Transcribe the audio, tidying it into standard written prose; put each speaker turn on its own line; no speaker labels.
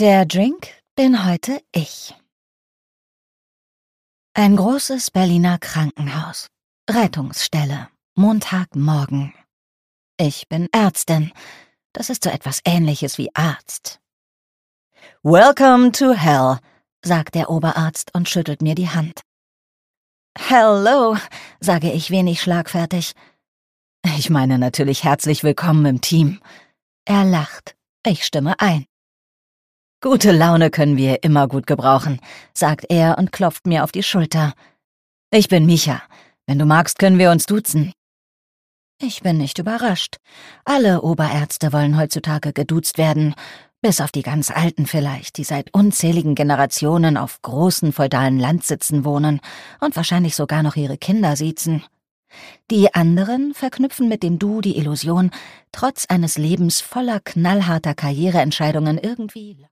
Der Drink bin heute ich. Ein großes Berliner Krankenhaus. Rettungsstelle. Montagmorgen. Ich bin Ärztin. Das ist so etwas Ähnliches wie Arzt. »Welcome to hell«, sagt der Oberarzt und schüttelt mir die Hand. »Hello«, sage ich wenig schlagfertig. Ich meine natürlich herzlich willkommen im Team. Er lacht. Ich stimme ein. »Gute Laune können wir immer gut gebrauchen«, sagt er und klopft mir auf die Schulter. »Ich bin Micha. Wenn du magst, können wir uns duzen.« Ich bin nicht überrascht. Alle Oberärzte wollen heutzutage geduzt werden, bis auf die ganz Alten vielleicht, die seit unzähligen Generationen auf großen feudalen Landsitzen wohnen und wahrscheinlich sogar noch ihre Kinder siezen. Die anderen verknüpfen mit dem Du die Illusion, trotz eines Lebens voller knallharter Karriereentscheidungen irgendwie